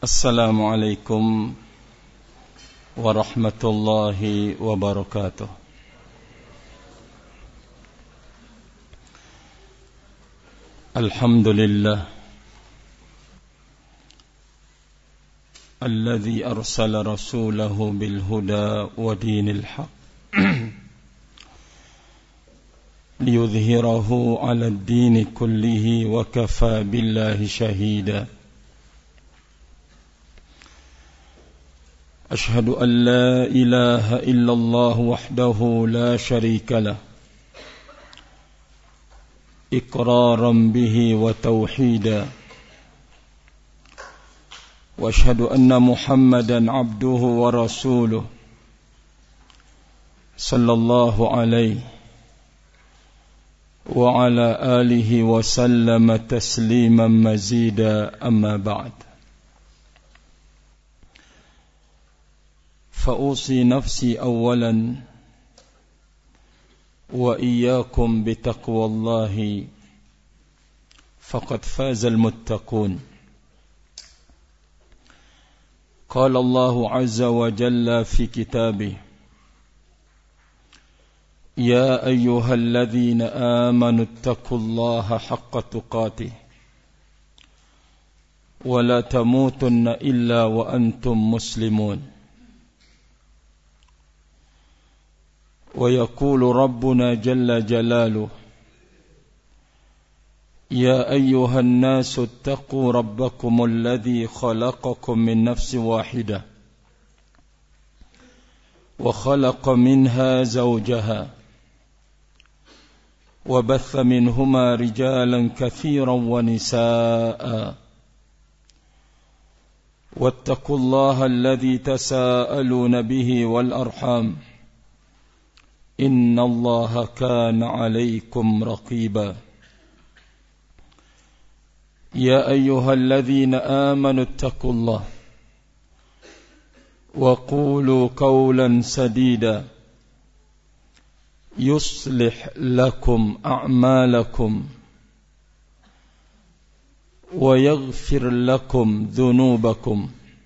Assalamualaikum warahmatullahi wabarakatuh. Alhamdulillah alladzi arsala rasulahu bil huda wa dinil haqq liyudhhirahu 'ala ad-din kullihi wa kafa billahi shahida. أشهد أن لا إله إلا الله وحده لا شريك له إقرارا به وتوحيدا وأشهد أن محمدا عبده ورسوله صلى الله عليه وعلى آله وسلم تسليما مزيدا. أما بعد، فأوصي نفسي أولا وإياكم بتقوى الله فقد فاز المتقون. قال الله عز وجل في كتابه: يا أيها الذين آمنوا اتقوا الله حق تقاته ولا تموتن إلا وأنتم مسلمون. ويقول ربنا جل جلاله: يا أيها الناس اتقوا ربكم الذي خلقكم من نفس واحدة وخلق منها زوجها وبث منهما رجالا كثيرا ونساء واتقوا الله الذي تساءلون به والأرحام إن الله كان عليكم رقيبا. يا أيها الذين آمنوا اتقوا الله وقولوا قولا سديدا يصلح لكم أعمالكم ويغفر لكم ذنوبكم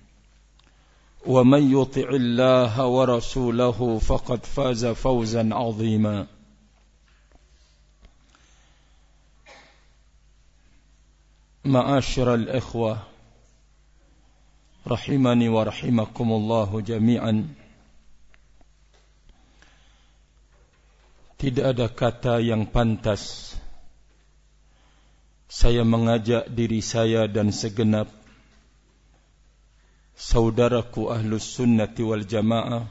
ومن يطع الله ورسوله فقد فاز فوزا عظيما. معاشر الإخوة رحمني ورحمكم الله جميعا. Tidak ada kata yang pantas saya mengajak diri saya dan segenap saudaraku Ahlus Sunnati wal Jamaah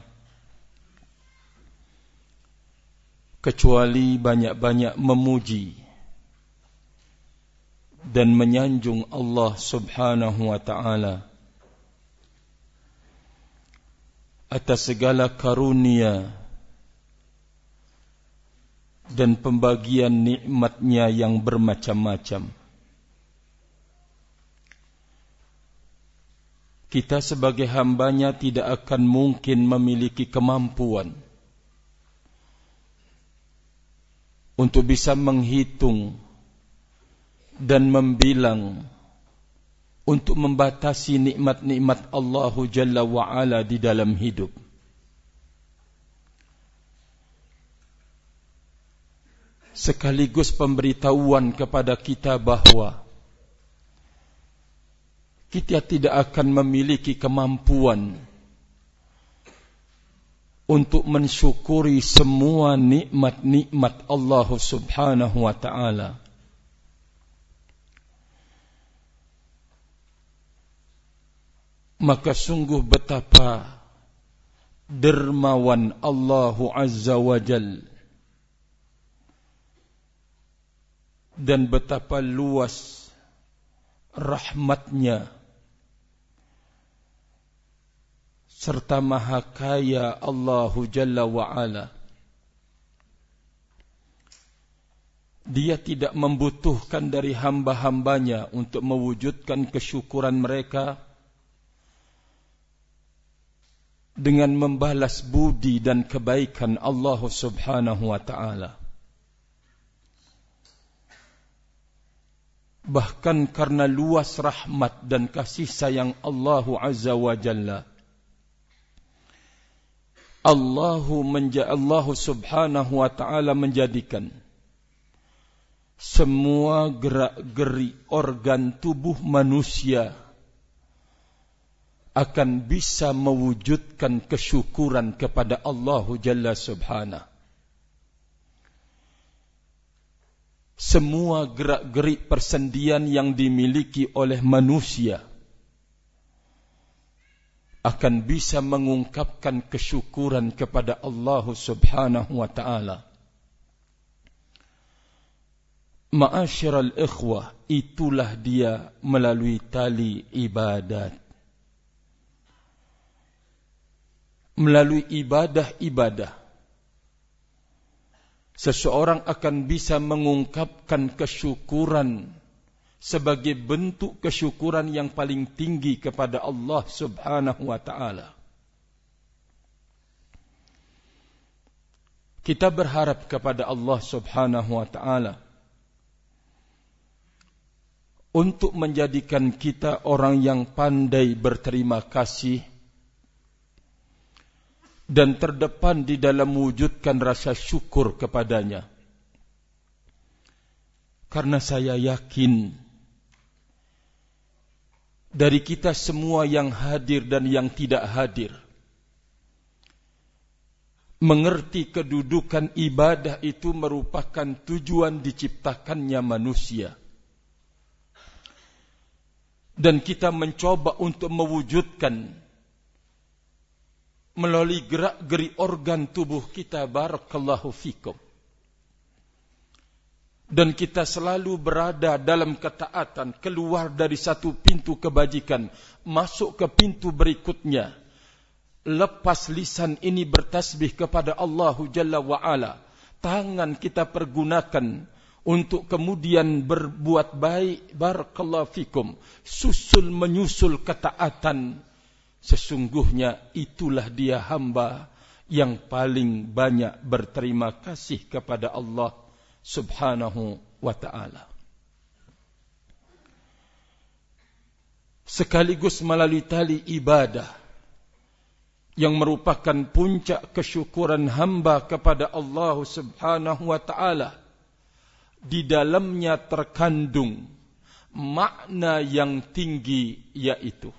kecuali banyak-banyak memuji dan menyanjung Allah Subhanahu wa ta'ala atas segala karunia dan pembagian nikmatnya yang bermacam-macam. Kita sebagai hambanya tidak akan mungkin memiliki kemampuan untuk bisa menghitung dan membilang, untuk membatasi nikmat-nikmat Allah Jalla wa'ala di dalam hidup. Sekaligus pemberitahuan kepada kita bahawa kita tidak akan memiliki kemampuan untuk mensyukuri semua nikmat-nikmat Allah Subhanahu wa ta'ala. Maka sungguh betapa dermawan Allah Azza wa Jal dan betapa luas rahmatnya serta maha kaya Allah Jalla wa'ala. Dia tidak membutuhkan dari hamba-hambanya untuk mewujudkan kesyukuran mereka dengan membalas budi dan kebaikan Allah Subhanahu wa ta'ala. bahkan karena luas rahmat dan kasih sayang Allah Azza wa Jalla, Allah Subhanahu wa ta'ala menjadikan semua gerak-geri organ tubuh manusia akan bisa mewujudkan kesyukuran kepada Allah Jalla Subhanahu. Semua gerak-gerik persendian yang dimiliki oleh manusia akan bisa mengungkapkan kesyukuran kepada Allah Subhanahu wa ta'ala. Ma'asyiral ikhwah, itulah dia melalui tali ibadat. Melalui ibadah-ibadah, seseorang akan bisa mengungkapkan kesyukuran sebagai bentuk kesyukuran yang paling tinggi kepada Allah Subhanahu wa ta'ala. Kita berharap kepada Allah Subhanahu wa ta'ala untuk menjadikan kita orang yang pandai berterima kasih dan terdepan di dalam mewujudkan rasa syukur kepadanya. Karena saya yakin dari kita semua yang hadir dan yang tidak hadir mengerti kedudukan ibadah itu merupakan tujuan diciptakannya manusia. Dan kita mencoba untuk mewujudkan melalui gerak-geri organ tubuh kita, barakallahu fikum. Dan kita selalu berada dalam ketaatan, keluar dari satu pintu kebajikan, masuk ke pintu berikutnya. Lepas lisan ini bertasbih kepada Allah Jalla wa'ala, tangan kita pergunakan untuk kemudian berbuat baik, barakallahu fikum, susul menyusul ketaatan. Sesungguhnya itulah dia hamba yang paling banyak berterima kasih kepada Allah Subhanahu wa ta'ala. Sekaligus melalui tali ibadah yang merupakan puncak kesyukuran hamba kepada Allah Subhanahu wa ta'ala, di dalamnya terkandung makna yang tinggi, yaitu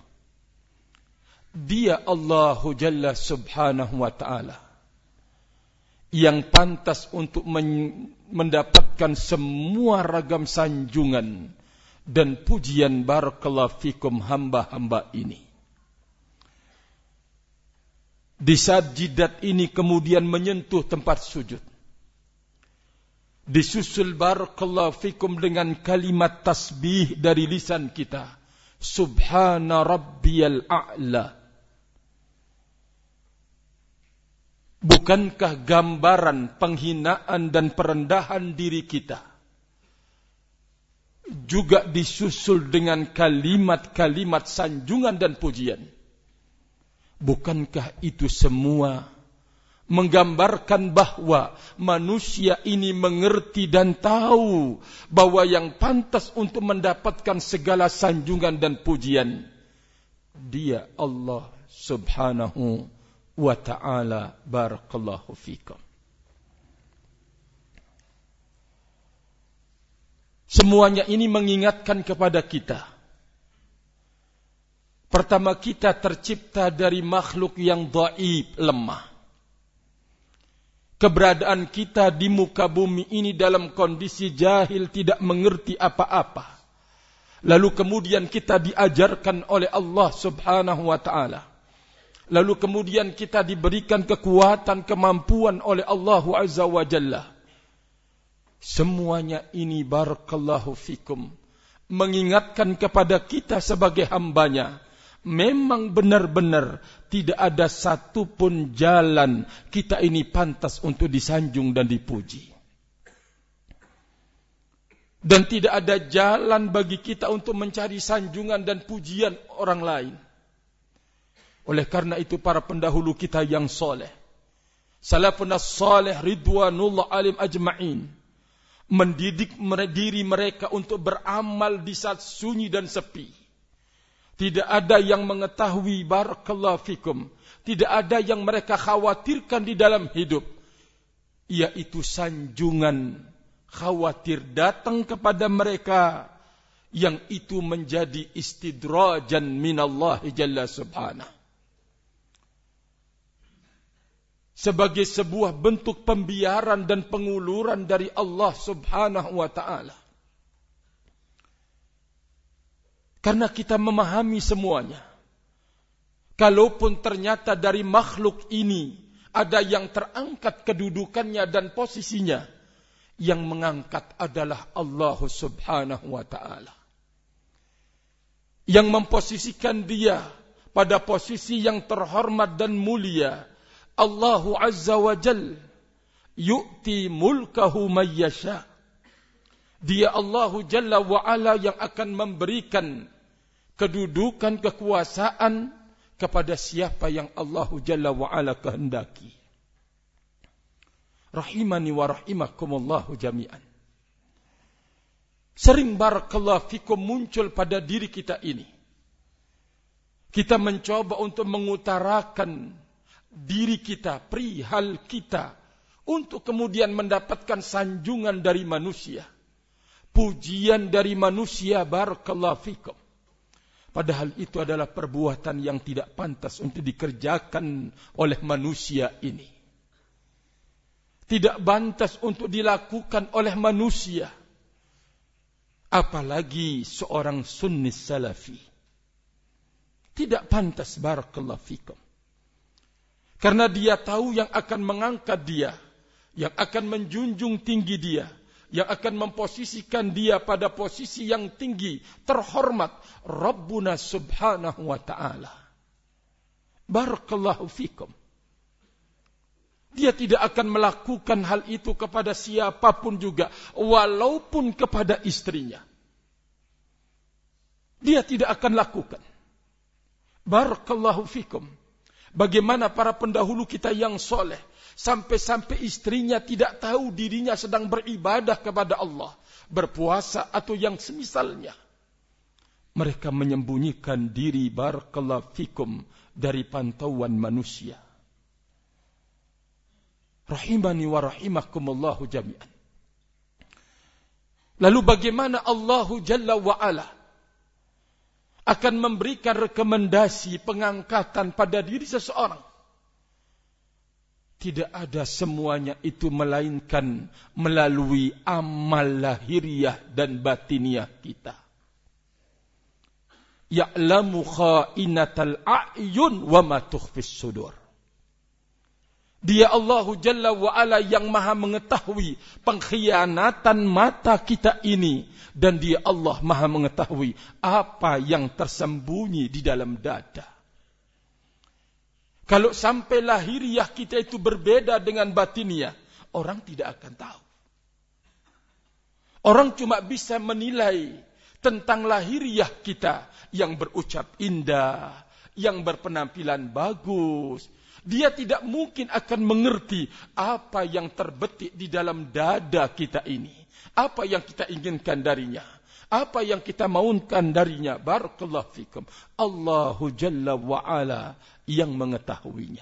Dia Allah Jalla Subhanahu wa ta'ala yang pantas untuk mendapatkan semua ragam sanjungan dan pujian, barakallahu fikum, hamba-hamba ini. Di saat jidat ini kemudian menyentuh tempat sujud, disusul, barakallahu fikum, dengan kalimat tasbih dari lisan kita, Subhana Rabbiyal A'la. Bukankah gambaran penghinaan dan perendahan diri kita juga disusul dengan kalimat-kalimat sanjungan dan pujian? Bukankah itu semua menggambarkan bahwa manusia ini mengerti dan tahu bahwa yang pantas untuk mendapatkan segala sanjungan dan pujian, Dia Allah Subhanahu wa ta'ala, barakallahu fikum. Semuanya ini mengingatkan kepada kita, pertama, kita tercipta dari makhluk yang dhaif, lemah. Keberadaan kita di muka bumi ini dalam kondisi jahil, tidak mengerti apa-apa. Lalu kemudian kita diajarkan oleh Allah Subhanahu wa ta'ala. Lalu kemudian kita diberikan kekuatan, kemampuan oleh Allah Azza wa Jalla. Semuanya ini, barakallahu fikum, mengingatkan kepada kita sebagai hambanya, memang benar-benar tidak ada satupun jalan kita ini pantas untuk disanjung dan dipuji. Dan tidak ada jalan bagi kita untuk mencari sanjungan dan pujian orang lain. Oleh karena itu para pendahulu kita yang soleh, salafun as-salih ridwanullah alim ajma'in, mendidik diri mereka untuk beramal di saat sunyi dan sepi. Tidak ada yang mengetahui, barakallahu fikum, tidak ada yang mereka khawatirkan di dalam hidup, yaitu sanjungan khawatir datang kepada mereka, yang itu menjadi istidrajan minallahi jalla subhanahu, sebagai sebuah bentuk pembiaran dan penguluran dari Allah subhanahu wa ta'ala. Karena kita memahami semuanya, kalaupun ternyata dari makhluk ini ada yang terangkat kedudukannya dan posisinya, yang mengangkat adalah Allah subhanahu wa ta'ala, yang memposisikan dia pada posisi yang terhormat dan mulia. Allahu azza wa jal yu'ti mulkahu man yasha. Dia Allahu jalla wa ala yang akan memberikan kedudukan kekuasaan kepada siapa yang Allahu jalla wa ala kehendaki. Rahimani wa rahimakumullahu jami'an. Sering barakallahu fikum muncul pada diri kita ini, kita mencoba untuk mengutarakan diri kita, perihal kita, untuk kemudian mendapatkan sanjungan dari manusia, pujian dari manusia, barakallahu fikum. Padahal itu adalah perbuatan yang tidak pantas untuk dikerjakan oleh manusia ini. Tidak pantas untuk dilakukan oleh manusia, apalagi seorang sunni salafi. Tidak pantas, barakallahu fikum. Karena dia tahu yang akan mengangkat dia, yang akan menjunjung tinggi dia, yang akan memposisikan dia pada posisi yang tinggi, terhormat, Rabbuna subhanahu wa ta'ala. Barakallahu fikum. Dia tidak akan melakukan hal itu kepada siapapun juga, walaupun kepada istrinya. Dia tidak akan lakukan. Barakallahu fikum. Bagaimana para pendahulu kita yang soleh, sampai-sampai istrinya tidak tahu dirinya sedang beribadah kepada Allah, berpuasa atau yang semisalnya. Mereka menyembunyikan diri, barakallahu fikum, dari pantauan manusia. Rahimani wa rahimakumullahu jami'an. Lalu bagaimana Allahu jalla wa ala akan memberikan rekomendasi pengangkatan pada diri seseorang? Tidak ada semuanya itu melainkan melalui amal lahiriah dan batiniah kita. Ya'lamu kha'inatal a'yun wa ma tukhfis sudur. Dia Allahu Jalla wa Ala yang maha mengetahui pengkhianatan mata kita ini. Dan dia Allah maha mengetahui apa yang tersembunyi di dalam dada. Kalau sampai lahiriah kita itu berbeda dengan batiniah, orang tidak akan tahu. Orang cuma bisa menilai tentang lahiriah kita yang berucap indah, yang berpenampilan bagus. Dia tidak mungkin akan mengerti apa yang terbetik di dalam dada kita ini. Apa yang kita inginkan darinya. Apa yang kita maukan darinya. Barakallahu fikum. Allahu Jalla wa'ala yang mengetahuinya.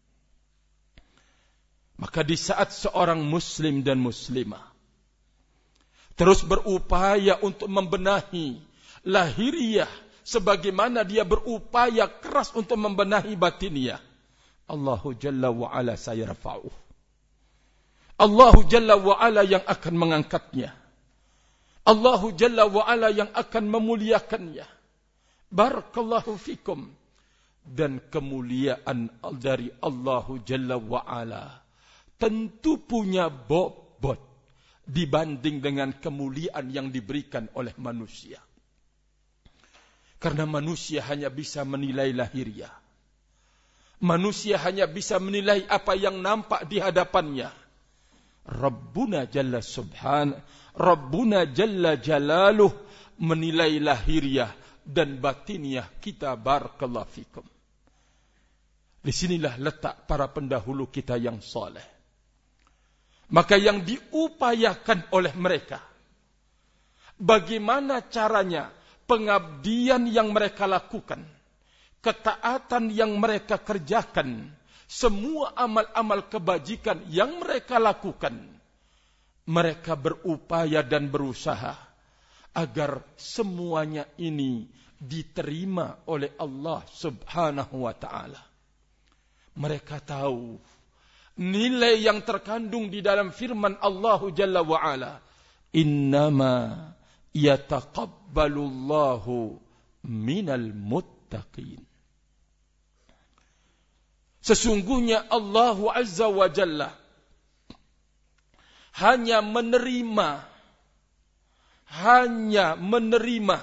Maka di saat seorang muslim dan muslimah terus berupaya untuk membenahi lahiriah, sebagaimana dia berupaya keras untuk membenahi batiniah, Allahu Jalla wa'ala sayarfa'uh. Allahu Jalla wa'ala yang akan mengangkatnya. Allahu Jalla wa'ala yang akan memuliakannya. Barakallahu fikum. Dan kemuliaan dari Allahu Jalla wa'ala tentu punya bobot dibanding dengan kemuliaan yang diberikan oleh manusia. Karena manusia hanya bisa menilai lahiriah. Manusia hanya bisa menilai apa yang nampak di hadapannya. Rabbuna Jalla Subhanahu, Rabbuna Jalla Jalaluh menilai lahiriah dan batiniah kita. Barakallahu fikum. Di sinilah letak para pendahulu kita yang soleh. Maka yang diupayakan oleh mereka, bagaimana caranya pengabdian yang mereka lakukan, ketaatan yang mereka kerjakan, semua amal-amal kebajikan yang mereka lakukan, mereka berupaya dan berusaha agar semuanya ini diterima oleh Allah Subhanahu wa ta'ala. Mereka tahu nilai yang terkandung di dalam firman Allah Jalla wa Ala, innama yataqabbalullahu minal muttaqin. Sesungguhnya Allah Azza wa Jalla hanya menerima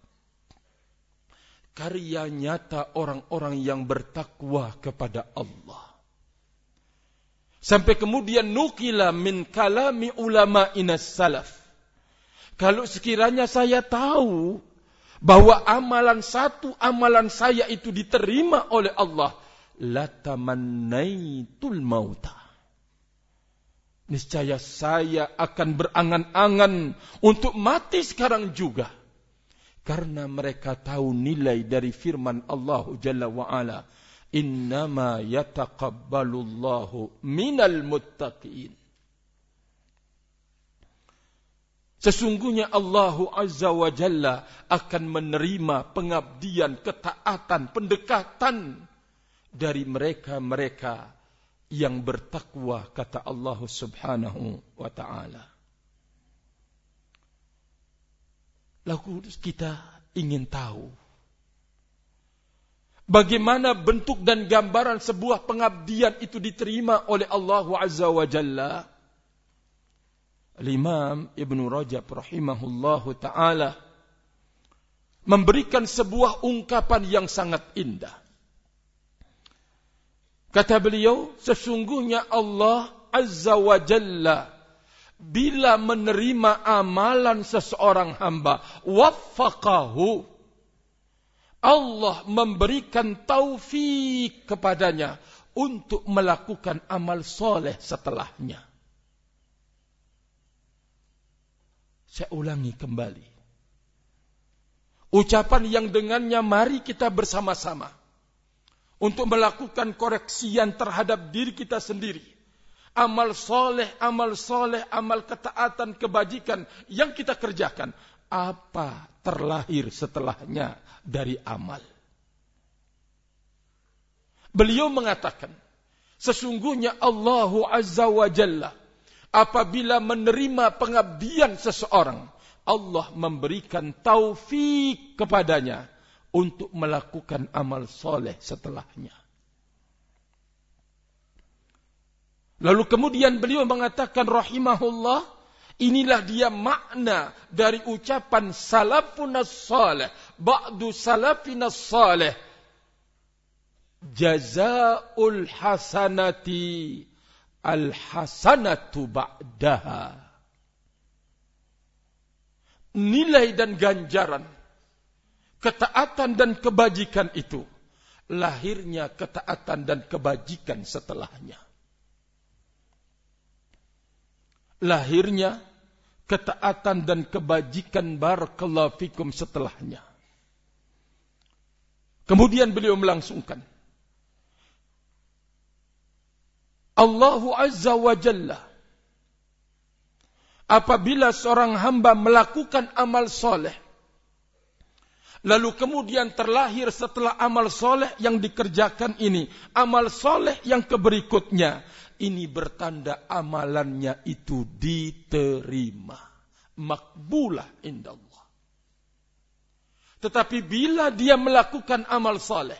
karya nyata orang-orang yang bertakwa kepada Allah. Sampai kemudian nukila min kalami ulama inas salaf. Kalau sekiranya saya tahu bahwa amalan saya itu diterima oleh Allah, latamannaitul mauta. Niscaya saya akan berangan-angan untuk mati sekarang juga. Karena mereka tahu nilai dari firman Allah Jalla wa'ala, innama yataqabbalullahu minal muttaqin. Sesungguhnya Allah Azza wa Jalla akan menerima pengabdian, ketaatan, pendekatan dari mereka-mereka yang bertakwa, kata Allah Subhanahu wa ta'ala. Lalu kita ingin tahu bagaimana bentuk dan gambaran sebuah pengabdian itu diterima oleh Allah Azza wa Jalla. Imam Ibn Rajab rahimahullahu ta'ala memberikan sebuah ungkapan yang sangat indah. Kata beliau, sesungguhnya Allah Azza wa Jalla bila menerima amalan seseorang hamba, waffaqahu, Allah memberikan taufik kepadanya untuk melakukan amal soleh setelahnya. Saya ulangi kembali. Ucapan yang dengannya mari kita bersama-sama untuk melakukan koreksian terhadap diri kita sendiri. Amal soleh, amal ketaatan, kebajikan yang kita kerjakan. Apa terlahir setelahnya dari amal? Beliau mengatakan, sesungguhnya Allah Azza wa Jalla apabila menerima pengabdian seseorang, Allah memberikan taufik kepadanya untuk melakukan amal soleh setelahnya. Lalu kemudian beliau mengatakan rahimahullah, inilah dia makna dari ucapan salafunas salih, ba'du salafinas salih, jazaul hasanati al-hasanatu ba'daha. Nilai dan ganjaran, ketaatan dan kebajikan itu, lahirnya ketaatan dan kebajikan setelahnya. Lahirnya ketaatan dan kebajikan barakallahu fikum setelahnya. Kemudian beliau melangsungkan, Allah Azza wa Jalla apabila seorang hamba melakukan amal soleh, lalu kemudian terlahir setelah amal soleh yang dikerjakan ini, amal soleh yang keberikutnya, ini bertanda amalannya itu diterima, makbulah indallah. Tetapi bila dia melakukan amal soleh,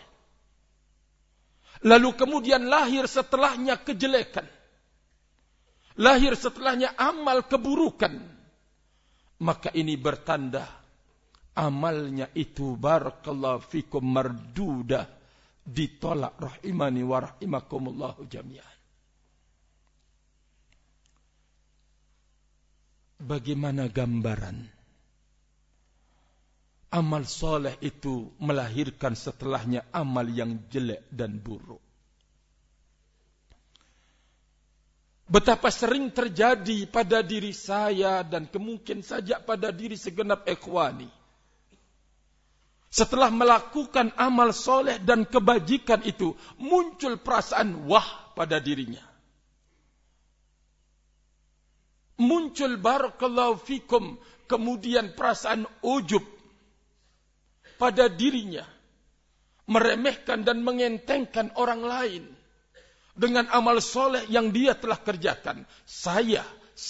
lalu kemudian lahir setelahnya kejelekan, lahir setelahnya amal keburukan, maka ini bertanda amalnya itu barakallahu fikum mardudah, ditolak, rahimani wa rahimakumullahu jami'an. Bagaimana gambaran amal soleh itu melahirkan setelahnya amal yang jelek dan buruk? Betapa sering terjadi pada diri saya dan kemungkinan saja pada diri segenap ikhwani. Setelah melakukan amal soleh dan kebajikan itu, muncul perasaan wah pada dirinya. Muncul barakallahu fikum, kemudian perasaan ujub pada dirinya. Meremehkan dan mengentengkan orang lain dengan amal soleh yang dia telah kerjakan. Saya.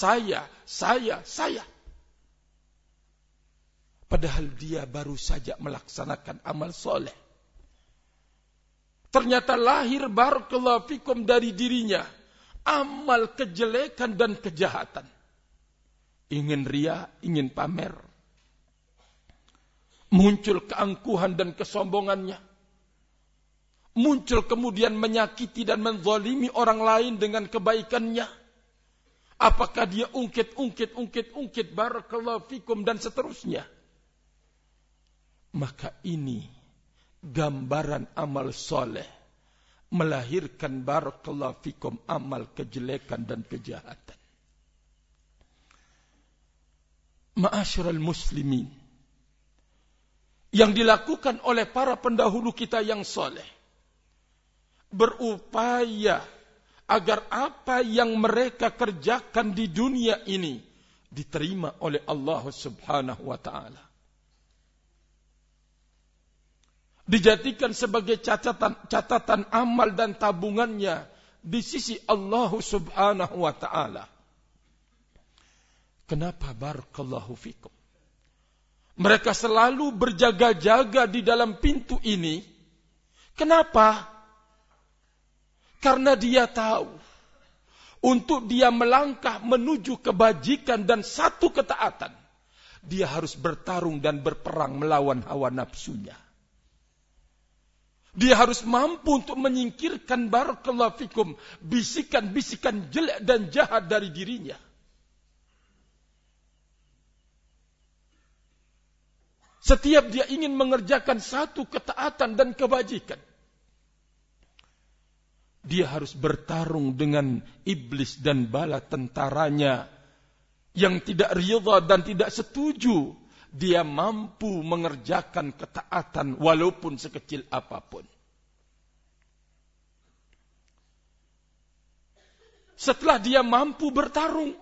Padahal dia baru saja melaksanakan amal soleh. Ternyata lahir barakallahu fikum dari dirinya amal kejelekan dan kejahatan. Ingin ria, ingin pamer. Muncul keangkuhan dan kesombongannya. Muncul kemudian menyakiti dan menzalimi orang lain dengan kebaikannya. Apakah dia ungkit barakallahu fikum dan seterusnya. Maka ini gambaran amal soleh melahirkan barakallahu fikum amal kejelekan dan kejahatan. Ma'asyiral muslimin, yang dilakukan oleh para pendahulu kita yang soleh, berupaya agar apa yang mereka kerjakan di dunia ini diterima oleh Allah Subhanahu wa ta'ala. Dijadikan sebagai catatan amal dan tabungannya di sisi Allah Subhanahu wa ta'ala. Kenapa barakallahu fikum? Mereka selalu berjaga-jaga di dalam pintu ini. Kenapa? Karena dia tahu, untuk dia melangkah menuju kebajikan dan satu ketaatan, dia harus bertarung dan berperang melawan hawa nafsunya. Dia harus mampu untuk menyingkirkan barakallahu fikum bisikan-bisikan jelek dan jahat dari dirinya. Setiap dia ingin mengerjakan satu ketaatan dan kebajikan, dia harus bertarung dengan iblis dan bala tentaranya yang tidak ridha dan tidak setuju dia mampu mengerjakan ketaatan walaupun sekecil apapun. Setelah dia mampu bertarung,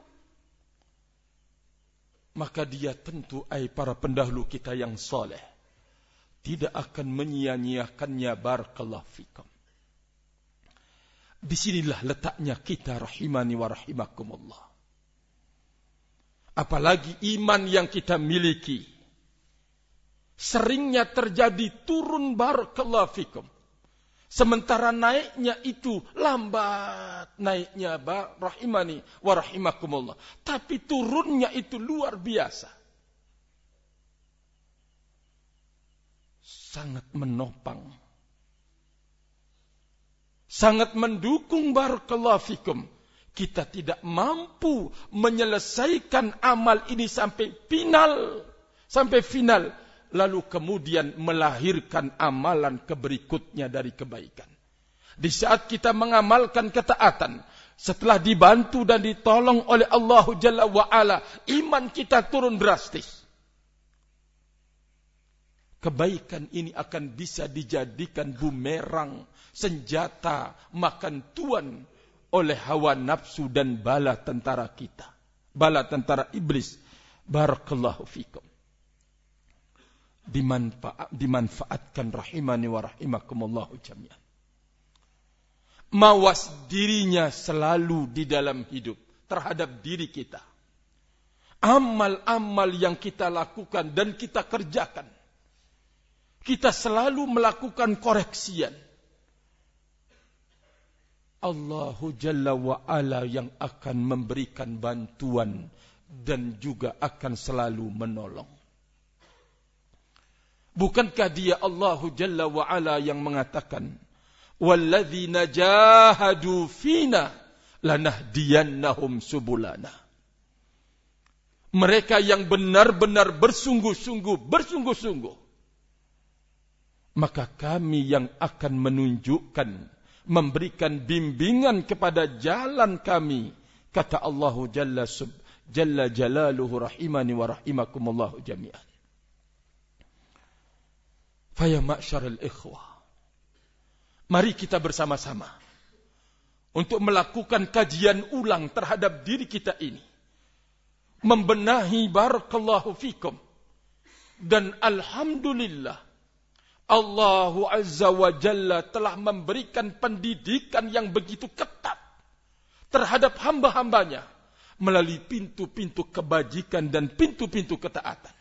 maka dia tentu para pendahulu kita yang soleh tidak akan menyia-nyiakannya barakallahu fikum. Disinilah letaknya kita rahimani wa rahimakumullah. Apalagi iman yang kita miliki, seringnya terjadi turun barakallahu fikum. Sementara naiknya itu lambat, naiknya rahimani wa rahimakumullah. Tapi turunnya itu luar biasa. Sangat menopang. Sangat mendukung barakallahu fikum. Kita tidak mampu menyelesaikan amal ini sampai final. Lalu kemudian melahirkan amalan berikutnya dari kebaikan. Di saat kita mengamalkan ketaatan, setelah dibantu dan ditolong oleh Allah Jalla wa'ala, iman kita turun drastis. Kebaikan ini akan bisa dijadikan bumerang, senjata makan tuan oleh hawa nafsu dan bala tentara kita. Bala tentara iblis. Barakallahu fikum. Dimanfaatkan rahimani wa rahimakumullahu jami'an. Mawas dirinya selalu di dalam hidup terhadap diri kita. Amal-amal yang kita lakukan dan kita kerjakan, kita selalu melakukan koreksian. Allahu Jalla wa'ala yang akan memberikan bantuan dan juga akan selalu menolong. Bukankah dia Allahu Jalla wa'ala yang mengatakan, walladzina jahadu fina lanahdiyannahum subulana. Mereka yang benar-benar bersungguh-sungguh, maka kami yang akan menunjukkan, memberikan bimbingan kepada jalan kami Kata Allah Jalla Jalaluhu rahimani wa rahimakumullahu jami'an. Faya ma'syarul ikhwah, mari kita bersama-sama untuk melakukan kajian ulang terhadap diri kita ini. Membenahi barakallahu fikum. Dan alhamdulillah, Allah Azza wa Jalla telah memberikan pendidikan yang begitu ketat terhadap hamba-hambanya melalui pintu-pintu kebajikan dan pintu-pintu ketaatan.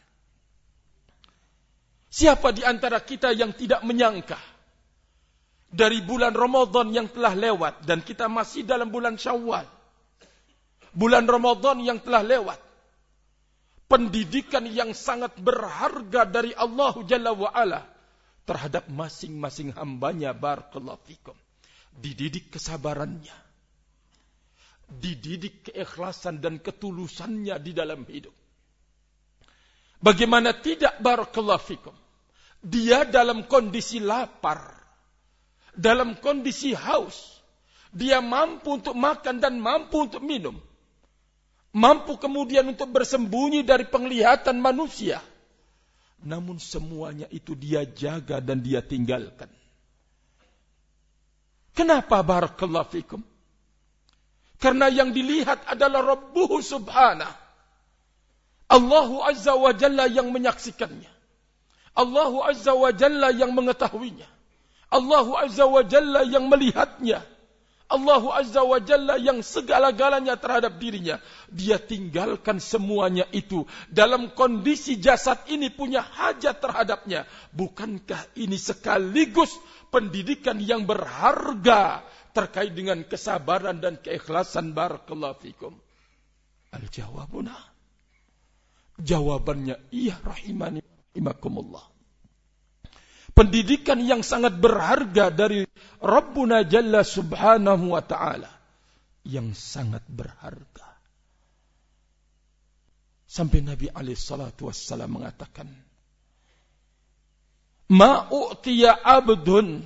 Siapa di antara kita yang tidak menyangka dari bulan Ramadan yang telah lewat, dan kita masih dalam bulan Syawal, bulan Ramadan yang telah lewat, pendidikan yang sangat berharga dari Allah Jalla wa'ala terhadap masing-masing hambanya, barakallahu fikum. Dididik kesabarannya, dididik keikhlasan dan ketulusannya di dalam hidup. Bagaimana tidak, barakallahu fikum, dia dalam kondisi lapar, dalam kondisi haus, dia mampu untuk makan dan mampu untuk minum, mampu kemudian untuk bersembunyi dari penglihatan manusia. Namun semuanya itu dia jaga dan dia tinggalkan. Kenapa, barakallahu fikum? Karena yang dilihat adalah Rabbuhu subhanahu. Allahu Azza wa Jalla yang menyaksikannya. Allahu Azza wa Jalla yang mengetahuinya. Allahu Azza wa Jalla yang melihatnya. Allahu Azza wa Jalla yang segala-galanya terhadap dirinya. Dia tinggalkan semuanya itu dalam kondisi jasad ini punya hajat terhadapnya. Bukankah ini sekaligus pendidikan yang berharga terkait dengan kesabaran dan keikhlasan, barakallahu fikum? Al-jawabuna, jawabannya iya, rahimani rahimakumullah. Pendidikan yang sangat berharga dari Rabbuna Jalla subhanahu wa ta'ala, yang sangat berharga. Sampai Nabi SAW mengatakan, ma'u'tiya abdun,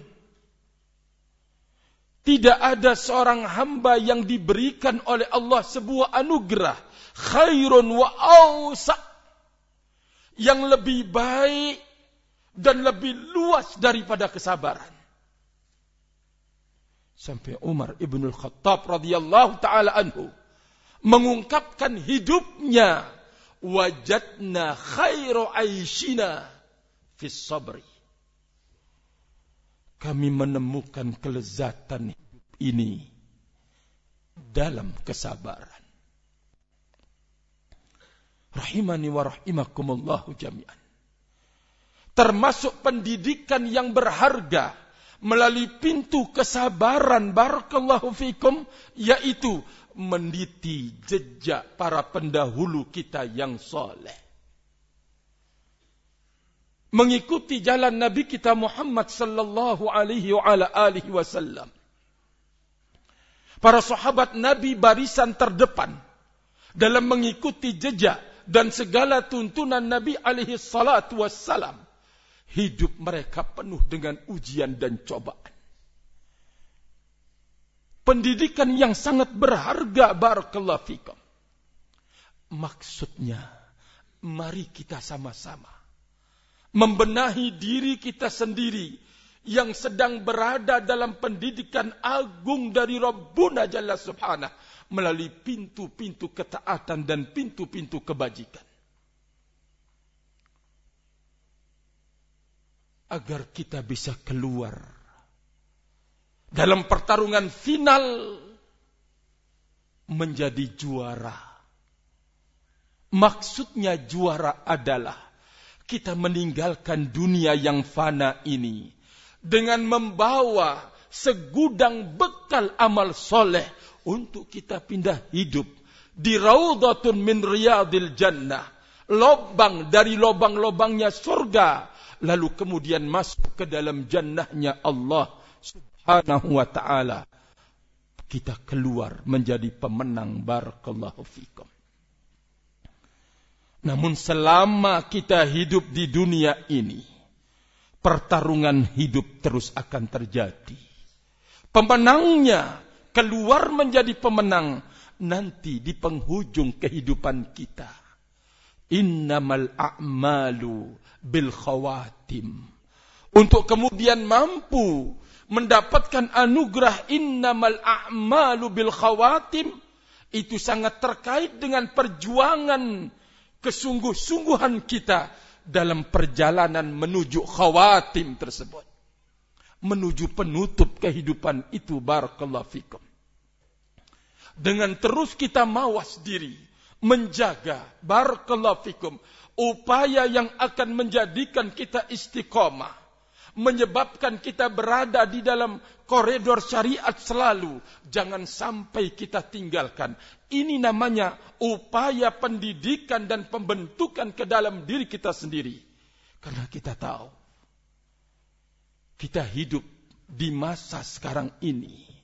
tidak ada seorang hamba yang diberikan oleh Allah sebuah anugerah khairun wa awsa', yang lebih baik dan lebih luas daripada kesabaran. Sampai Umar ibn al-Khattab radhiyallahu ta'ala anhu mengungkapkan hidupnya, wajadna khairu aishina fis sabri. Kami menemukan kelezatan hidup ini dalam kesabaran. Rahimani wa rahimakumullahu jami'an. Termasuk pendidikan yang berharga melalui pintu kesabaran, barakallahu fikum, yaitu meniti jejak para pendahulu kita yang soleh. Mengikuti jalan Nabi kita Muhammad sallallahu alaihi wasallam. Para sahabat Nabi barisan terdepan dalam mengikuti jejak dan segala tuntunan Nabi alaihi salatu wassalam. Hidup mereka penuh dengan ujian dan cobaan. Pendidikan yang sangat berharga, barakallahu fikum. Maksudnya, mari kita sama-sama membenahi diri kita sendiri yang sedang berada dalam pendidikan agung dari Rabbuna Jalla subhanahu melalui pintu-pintu ketaatan dan pintu-pintu kebajikan. Agar kita bisa keluar dalam pertarungan final menjadi juara. Maksudnya juara adalah kita meninggalkan dunia yang fana ini dengan membawa segudang bekal amal soleh untuk kita pindah hidup di raudhatun min riyadil jannah, lobang dari lobang-lobangnya surga, lalu kemudian masuk ke dalam jannahnya Allah subhanahu wa ta'ala. Kita keluar menjadi pemenang, barakallahu fikum. Namun selama kita hidup di dunia ini, pertarungan hidup terus akan terjadi. Pemenangnya keluar menjadi pemenang, nanti di penghujung kehidupan kita. Innamal a'malu bil khawatim. Untuk kemudian mampu mendapatkan anugerah innamal a'malu bil khawatim, itu sangat terkait dengan perjuangan kesungguh-sungguhan kita dalam perjalanan menuju khawatim tersebut. Menuju penutup kehidupan itu, barakallahu fikum. Dengan terus kita mawas diri, menjaga, barakallahu fikum, upaya yang akan menjadikan kita istiqomah, menyebabkan kita berada di dalam koridor syariat selalu, jangan sampai kita tinggalkan. Ini namanya upaya pendidikan dan pembentukan ke dalam diri kita sendiri. Karena kita tahu, kita hidup di masa sekarang ini.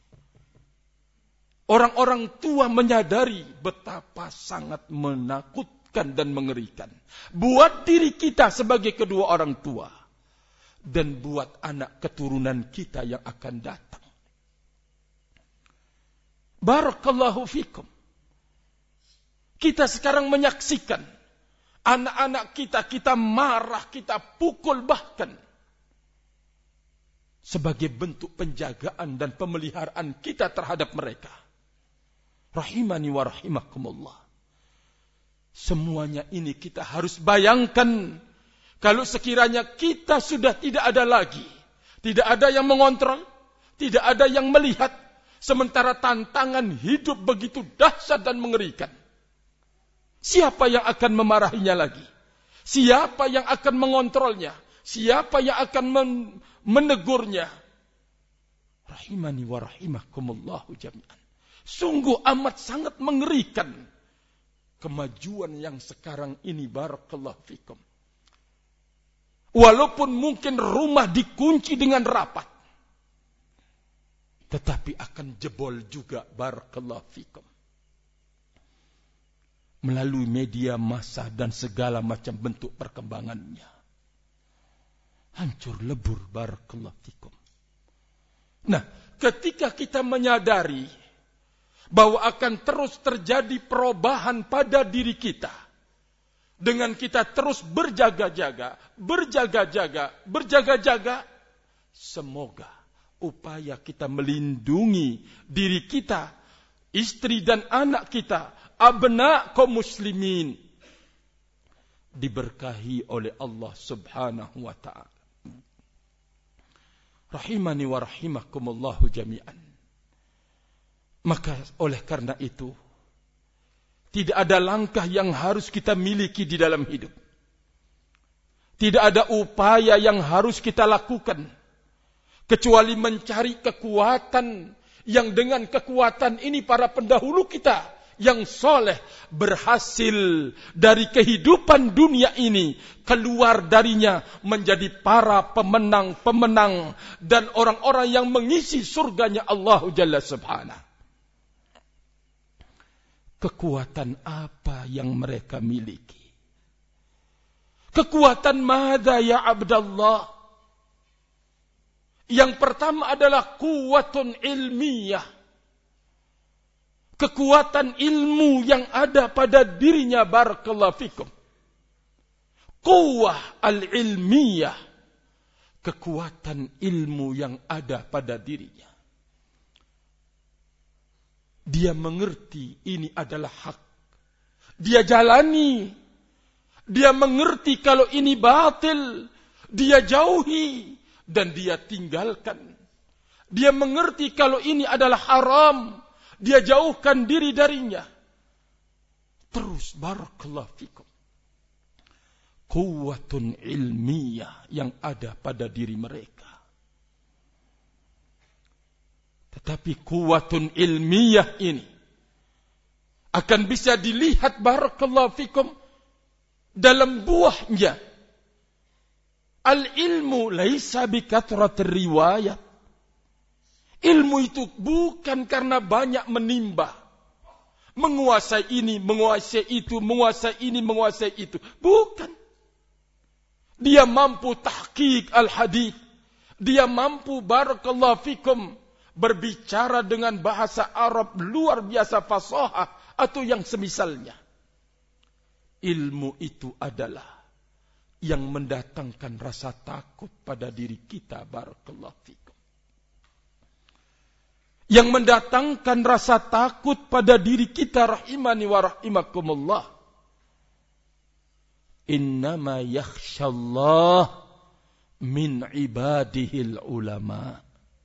Orang-orang tua menyadari betapa sangat menakutkan dan mengerikan. Buat diri kita sebagai kedua orang tua. Dan buat anak keturunan kita yang akan datang. Barakallahu fikum. Kita sekarang menyaksikan anak-anak kita marah, kita pukul bahkan. Sebagai bentuk penjagaan dan pemeliharaan kita terhadap mereka. Rahimani wa rahimakumullah. Semuanya ini kita harus bayangkan. Kalau sekiranya kita sudah tidak ada lagi. Tidak ada yang mengontrol. Tidak ada yang melihat. Sementara tantangan hidup begitu dahsyat dan mengerikan. Siapa yang akan memarahinya lagi? Siapa yang akan mengontrolnya? Siapa yang akan menegurnya? Rahimani wa rahimakumullahu jami'an. Sungguh amat sangat mengerikan kemajuan yang sekarang ini, barakallahu fikum. Walaupun mungkin rumah dikunci dengan rapat, tetapi akan jebol juga, barakallahu fikum. Melalui media massa dan segala macam bentuk perkembangannya. Hancur lebur, barakallahu fikum. Nah, ketika kita menyadari bahwa akan terus terjadi perubahan pada diri kita. Dengan kita terus berjaga-jaga, semoga upaya kita melindungi diri kita, istri dan anak kita, abna kaum muslimin, diberkahi oleh Allah subhanahu wa ta'ala. Rahimani wa rahimakumullahu jami'an. Maka oleh karena itu, tidak ada langkah yang harus kita miliki di dalam hidup. Tidak ada upaya yang harus kita lakukan, kecuali mencari kekuatan yang dengan kekuatan ini para pendahulu kita yang soleh berhasil dari kehidupan dunia ini, keluar darinya menjadi para pemenang-pemenang dan orang-orang yang mengisi surganya Allah Jalla Subhanahu. Kekuatan apa yang mereka miliki? Kekuatan madza ya Abdallah? Yang pertama adalah kuwatun ilmiyah. Kekuatan ilmu yang ada pada dirinya, barakallahu fikum. Quwwah al-ilmiyah. Kekuatan ilmu yang ada pada dirinya. Dia mengerti ini adalah hak. Dia jalani. Dia mengerti kalau ini batil. Dia jauhi. Dan dia tinggalkan. Dia mengerti kalau ini adalah haram. Dia jauhkan diri darinya. Terus, barakallahu fikum. Quwwatun ilmiyah yang ada pada diri mereka. Tetapi kuwatun ilmiyah ini akan bisa dilihat, barakallahu fikum, dalam buahnya. Al-ilmu laisa bikathratir riwayat. Ilmu itu bukan karena banyak menimba. Menguasai ini, menguasai itu, menguasai ini, menguasai itu. Bukan. Dia mampu tahqiq al-hadith. Dia mampu, barakallahu fikum, berbicara dengan bahasa Arab luar biasa fasahah atau yang semisalnya. Ilmu itu adalah yang mendatangkan rasa takut pada diri kita. Barakallahu fikum. Yang mendatangkan rasa takut pada diri kita, rahimani wa rahimakumullah. Innama yakhshallah min ibadihil ulama.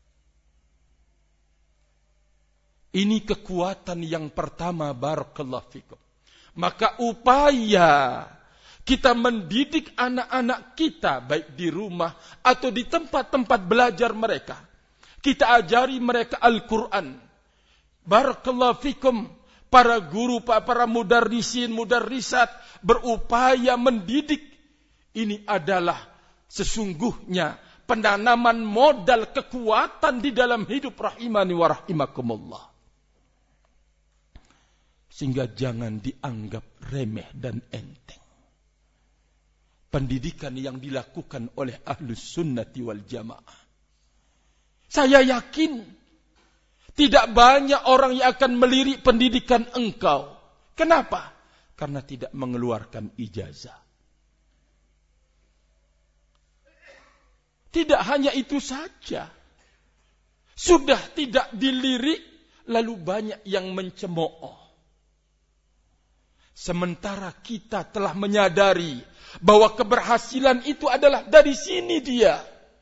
Ini kekuatan yang pertama, barakallahu fikum. Maka upaya kita mendidik anak-anak kita, baik di rumah atau di tempat-tempat belajar mereka. Kita ajari mereka Al-Quran. Barakallahu fikum. Para guru, para mudarrisin, mudarrisat berupaya mendidik. Ini adalah sesungguhnya penanaman modal kekuatan di dalam hidup, rahimani wa rahimakumullah. Sehingga jangan dianggap remeh dan enteng. Pendidikan yang dilakukan oleh Ahlus Sunnati wal Jamaah. Saya yakin tidak banyak orang yang akan melirik pendidikan engkau. Kenapa? Karena tidak mengeluarkan ijazah. Tidak hanya itu saja. Sudah tidak dilirik, lalu banyak yang mencemooh. Sementara kita telah menyadari bahwa keberhasilan itu adalah dari sini dia.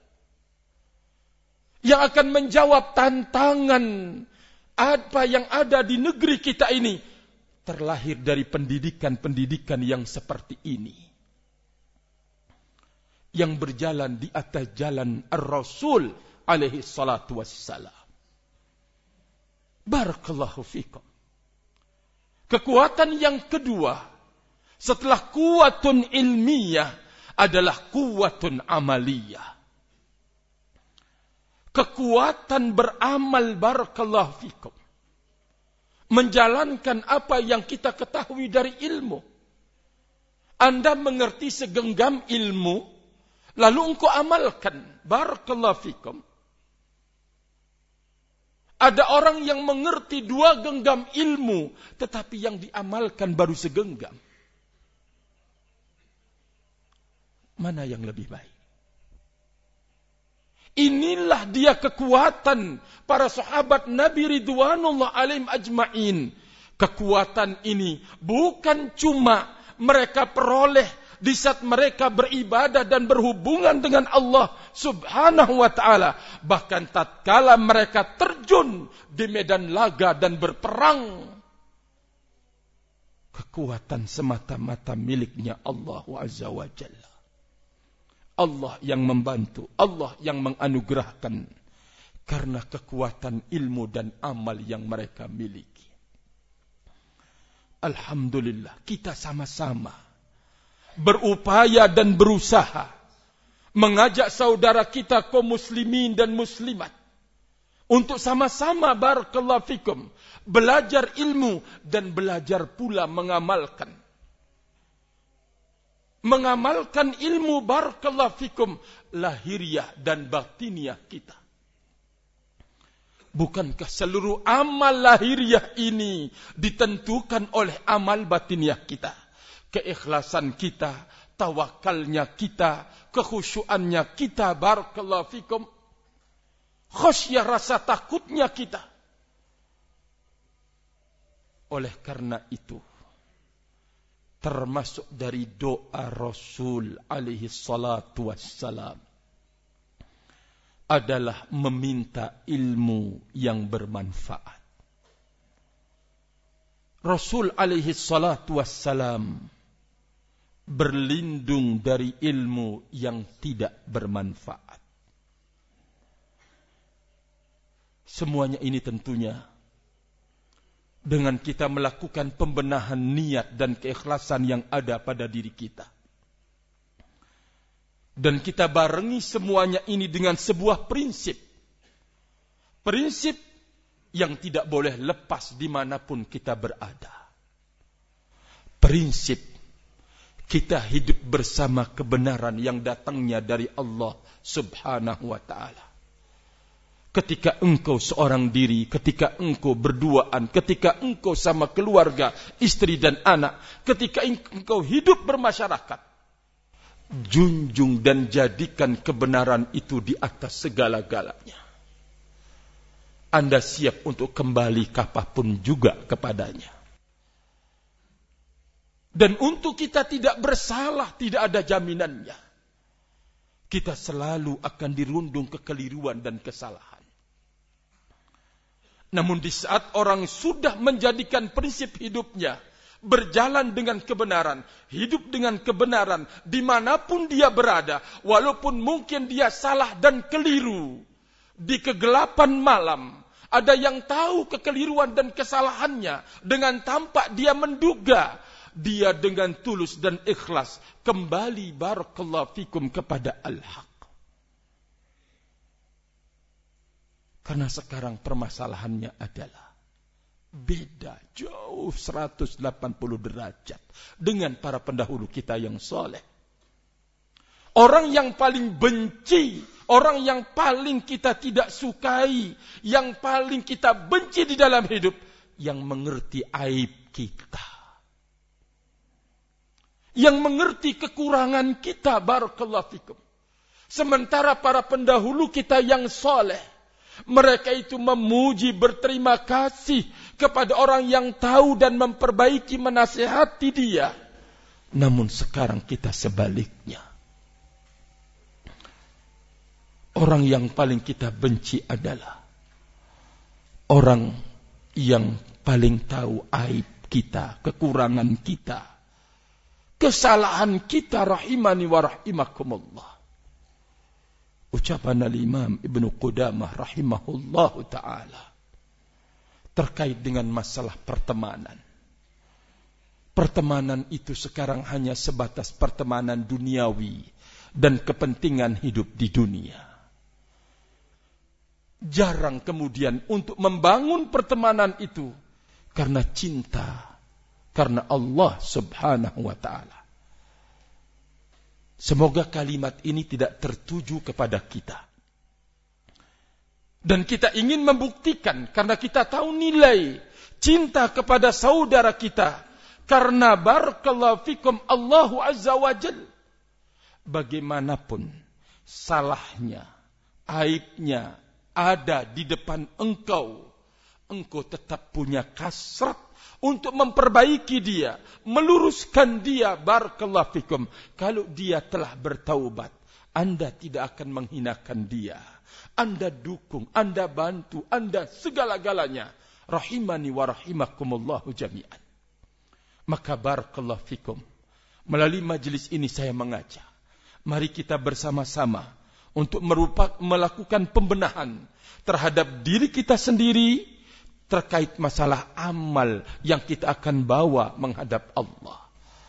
Yang akan menjawab tantangan apa yang ada di negeri kita ini. Terlahir dari pendidikan-pendidikan yang seperti ini. Yang berjalan di atas jalan Ar-Rasul alaihi salatu wassalam. Barakallahu fikum. Kekuatan yang kedua, setelah kuwatun ilmiyah, adalah kuwatun amaliyah. Kekuatan beramal, barakallahu fikum. Menjalankan apa yang kita ketahui dari ilmu. Anda mengerti segenggam ilmu, lalu engkau amalkan, barakallahu fikum. Ada orang yang mengerti 2 genggam ilmu, tetapi yang diamalkan baru segenggam. Mana yang lebih baik? Inilah dia kekuatan para sahabat Nabi Ridwanullah alaihim ajma'in. Kekuatan ini bukan cuma mereka peroleh di saat mereka beribadah dan berhubungan dengan Allah subhanahu wa ta'ala. Bahkan tatkala mereka terjun di medan laga dan berperang. Kekuatan semata-mata miliknya Allah azza wa jalla. Allah yang membantu, Allah yang menganugerahkan. Karena kekuatan ilmu dan amal yang mereka miliki. Alhamdulillah, kita sama-sama berupaya dan berusaha mengajak saudara kita kaum muslimin dan muslimat untuk sama-sama, barakallahu fikum, belajar ilmu dan belajar pula mengamalkan. Mengamalkan ilmu, barakallahu fikum, lahiriah dan batiniah kita. Bukankah seluruh amal lahiriah ini ditentukan oleh amal batiniah kita? Keikhlasan kita, tawakalnya kita, kekhusyuannya kita, barakallahu fikum, khasyah rasa takutnya kita. Oleh karena itu, termasuk dari doa Rasul alaihi salatu wassalam adalah meminta ilmu yang bermanfaat. Rasul alaihi salatu wassalam berlindung dari ilmu yang tidak bermanfaat. Semuanya ini tentunya dengan kita melakukan pembenahan niat dan keikhlasan yang ada pada diri kita. Dan kita barengi semuanya ini dengan sebuah prinsip. Prinsip yang tidak boleh lepas dimanapun kita berada. Prinsip kita hidup bersama kebenaran yang datangnya dari Allah subhanahu wa ta'ala. Ketika engkau seorang diri, ketika engkau berduaan, ketika engkau sama keluarga, istri dan anak, ketika engkau hidup bermasyarakat, junjung dan jadikan kebenaran itu di atas segala-galanya. Anda siap untuk kembali kapanpun juga kepadanya. Dan untuk kita tidak bersalah, tidak ada jaminannya. Kita selalu akan dirundung kekeliruan dan kesalahan. Namun di saat orang sudah menjadikan prinsip hidupnya berjalan dengan kebenaran, hidup dengan kebenaran, dimanapun dia berada, walaupun mungkin dia salah dan keliru, di kegelapan malam, ada yang tahu kekeliruan dan kesalahannya, dengan tampak dia menduga, dia dengan tulus dan ikhlas kembali barakallahu fikum kepada al-haq. Karena sekarang permasalahannya adalah beda jauh 180 derajat dengan para pendahulu kita yang soleh. Orang yang paling benci, orang yang paling kita tidak sukai, yang paling kita benci di dalam hidup, yang mengerti aib kita, yang mengerti kekurangan kita, barakallahu fikum. Sementara para pendahulu kita yang soleh, mereka itu memuji, berterima kasih kepada orang yang tahu dan memperbaiki, menasihati dia. Namun sekarang kita sebaliknya. Orang yang paling kita benci adalah orang yang paling tahu aib kita, kekurangan kita, kesalahan kita, rahimani wa rahimakumullah. Ucapan al-Imam Ibnu Qudamah rahimahullahu ta'ala terkait dengan masalah pertemanan. Pertemanan itu sekarang hanya sebatas pertemanan duniawi dan kepentingan hidup di dunia. Jarang kemudian untuk membangun pertemanan itu karena cinta, karena Allah subhanahu wa ta'ala. Semoga kalimat ini tidak tertuju kepada kita. Dan kita ingin membuktikan karena kita tahu nilai cinta kepada saudara kita. Karena barakallahu fikum Allahu azza wa jal. Bagaimanapun salahnya, aibnya ada di depan engkau. Engkau tetap punya hasrat untuk memperbaiki dia, meluruskan dia, barakallahu fikum. Kalau dia telah bertaubat, Anda tidak akan menghinakan dia. Anda dukung, Anda bantu, Anda segala-galanya. Rahimani wa rahimakumullahu jami'an. Maka barakallahu fikum, melalui majlis ini saya mengajak, mari kita bersama-sama untuk melakukan pembenahan terhadap diri kita sendiri, terkait masalah amal yang kita akan bawa menghadap Allah.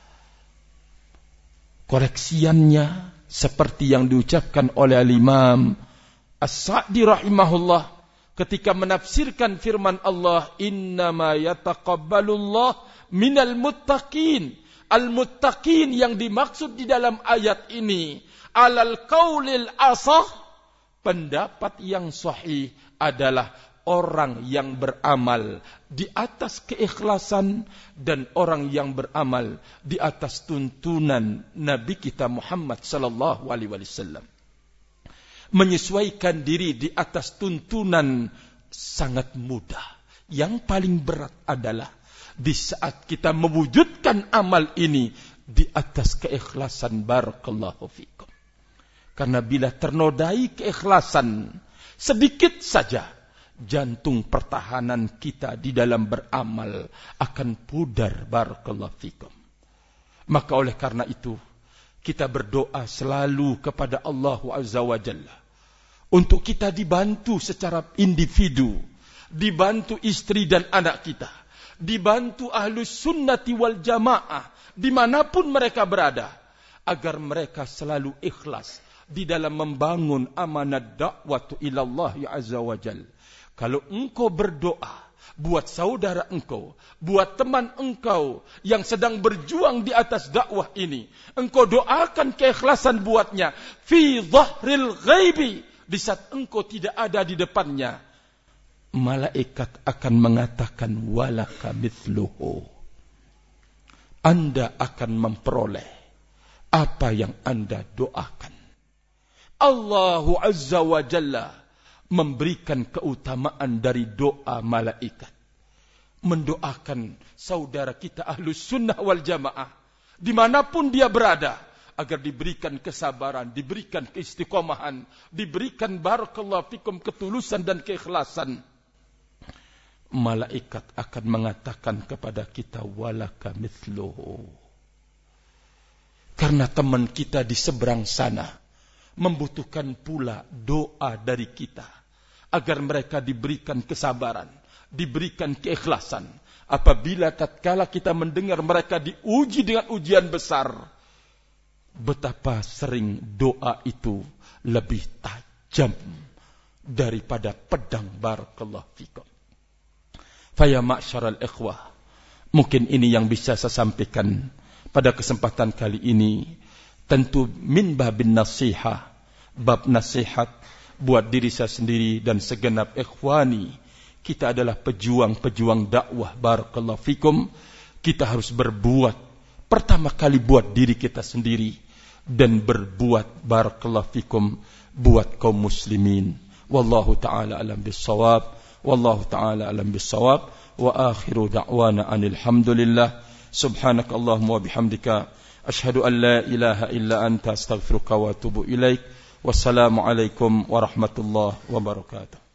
Koreksiannya seperti yang diucapkan oleh Al-Imam As-Sa'di rahimahullah ketika menafsirkan firman Allah, innama yataqabbalullah minal muttaqin. Al-muttaqin yang dimaksud di dalam ayat ini alal qaulil asah, pendapat yang sahih adalah orang yang beramal di atas keikhlasan dan orang yang beramal di atas tuntunan Nabi kita Muhammad sallallahu alaihi wasallam. Menyesuaikan diri di atas tuntunan sangat mudah. Yang paling berat adalah di saat kita mewujudkan amal ini di atas keikhlasan, barakallahu fikum. Karena bila ternodai keikhlasan sedikit saja, jantung pertahanan kita di dalam beramal akan pudar, barakallahu fikum. Maka oleh karena itu kita berdoa selalu kepada Allah azza wa jalla untuk kita dibantu secara individu, dibantu istri dan anak kita, dibantu ahlus sunnati wal jamaah dimanapun mereka berada, agar mereka selalu ikhlas di dalam membangun amanat dakwah ilallah azza wa jalla. Kalau engkau berdoa buat saudara engkau, buat teman engkau yang sedang berjuang di atas dakwah ini, engkau doakan keikhlasan buatnya fi dhahril ghaibi di saat engkau tidak ada di depannya, malaikat akan mengatakan walaka mithluhu. Anda akan memperoleh apa yang Anda doakan. Allahu Azza wa Jalla memberikan keutamaan dari doa malaikat. Mendoakan saudara kita Ahlus Sunnah wal Jamaah dimanapun dia berada, agar diberikan kesabaran, diberikan keistiqomahan, diberikan barakallahu fikum ketulusan dan keikhlasan. Malaikat akan mengatakan kepada kita walaka mithluhu. Karena teman kita di seberang sana membutuhkan pula doa dari kita, agar mereka diberikan kesabaran, diberikan keikhlasan. Apabila tatkala kita mendengar mereka diuji dengan ujian besar, betapa sering doa itu lebih tajam daripada pedang. Barakallahu fikum. Faya ma'syaral ikhwah, mungkin ini yang bisa saya sampaikan pada kesempatan kali ini. Tentu min babin nasihah, bab nasihat buat diri saya sendiri dan segenap ikhwani. Kita adalah pejuang-pejuang dakwah. Barakallahu fikum. Kita harus berbuat, pertama kali buat diri kita sendiri, dan berbuat barakallahu fikum buat kaum muslimin. Wallahu ta'ala alam bissawab. Wallahu ta'ala alam bissawab. Wa akhiru da'wana anil hamdulillah. Subhanakallahumma wa bihamdika ashhadu an la ilaha illa anta astaghfiruka wa atubu ilaik. Wassalamu alaikum warahmatullahi wabarakatuh.